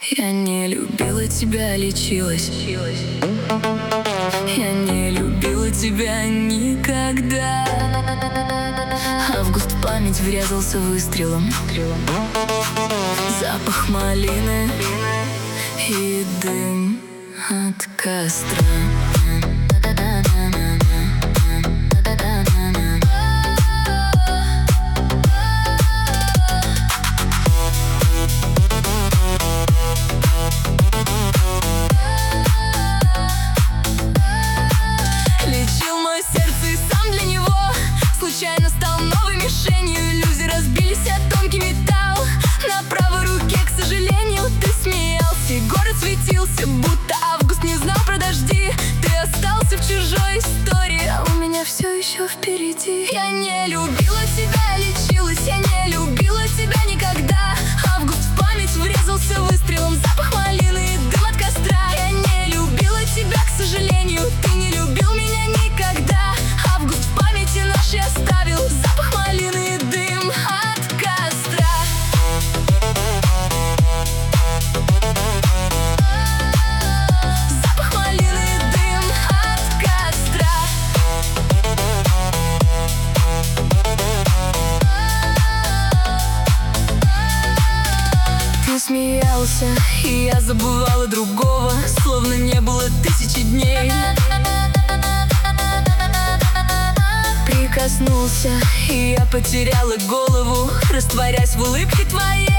Я не любила тебя, лечилась. Я не любила тебя никогда. Август в память врезался выстрелом. Запах малины и дым от костра. Случайно стал новой мишенью. Иллюзии разбились о тонкий металл. На правой руке, к сожалению, ты смеялся, и город светился, будто август не знал про дожди. Ты остался в чужой истории, а у меня все еще впереди. Я не любила тебя, лечилась. Я не любила тебя никогда. Август в память врезался выстрелом. Запах малины и дым от костра. Я не любила тебя, к сожалению, ты не любил меня никогда. Август в памяти нашей оставил запах малины и дым от костра. Запах малины и дым от костра. Ты смеялся, и я забывала другого, словно не было 1000 дней. Прикоснулся, и я потеряла голову, растворясь в улыбке твоей.